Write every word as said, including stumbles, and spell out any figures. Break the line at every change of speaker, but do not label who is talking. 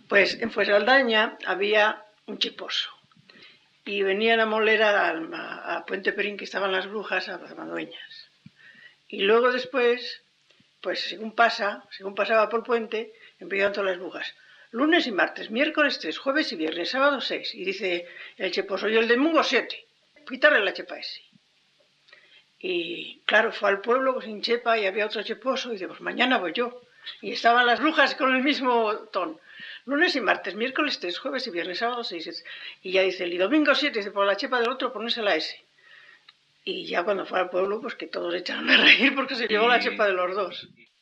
Pues en Fuensaldaña había un cheposo y venían a moler a, a, a Puente Perín, que estaban las brujas, a las Madueñas. Y luego después, pues según pasa, según pasaba por Puente, empezaron todas las brujas. Lunes y martes, miércoles tres, jueves y viernes, sábado seis. Y dice el cheposo, y el domingo siete. Quitarle la chepa ese. Y claro, fue al pueblo sin chepa y había otro cheposo y dice, pues mañana voy yo. Y estaban las brujas con el mismo ton. Lunes y martes, miércoles tres, jueves y viernes, sábado seis. Y ya dice, y domingo siete, dice, por la chepa del otro ponérsela ese. Y ya cuando fue al pueblo, pues que todos echaron a reír porque se llevó la chepa de los dos.